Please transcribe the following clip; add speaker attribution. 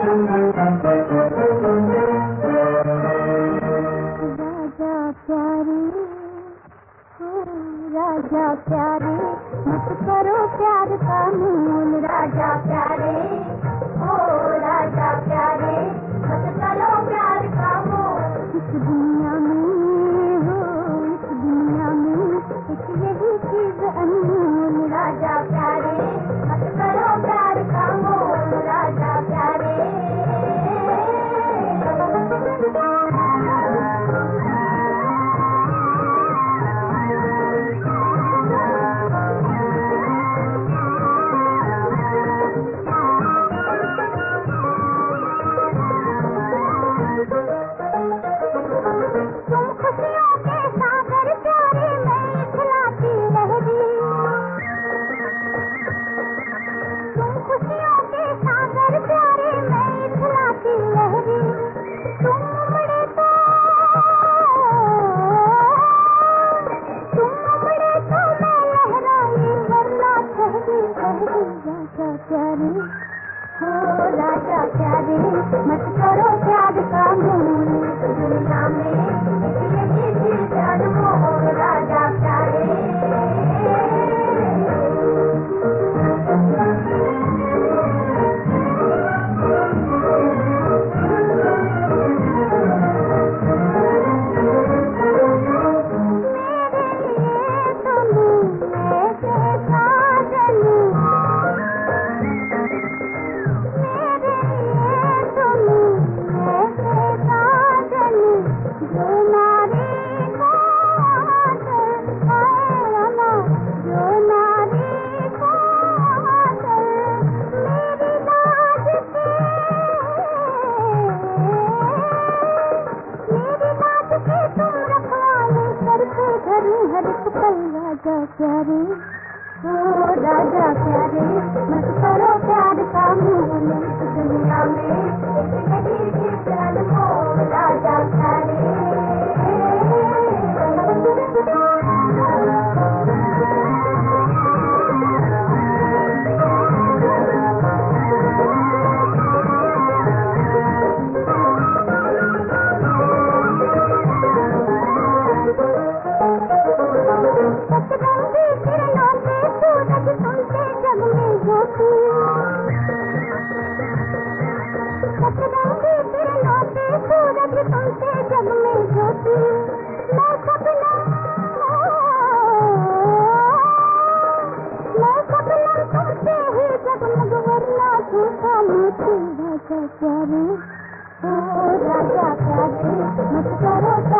Speaker 1: राजा प्यारे मत करो प्यार का मूल। राजा प्यारे ओ राजा प्यारे मत करो प्यार का मूल। इस दुनिया में हो इस दुनिया में एक यही चीज अनमोल। राजा प्यारे मत करो प्यार का मूल। राजा प्यारे राजा प्यारे मत करो प्यार का मूल। दुनिया में यही चीज अनमोल। राजा प्यारे राजा प्यारे ओ राजा प्यारे मत करो प्यार का मूल। दुनिया में यही चीज अनमोल। राजा प्यारे राजा प्यारे ओ राजा प्यारे मत करो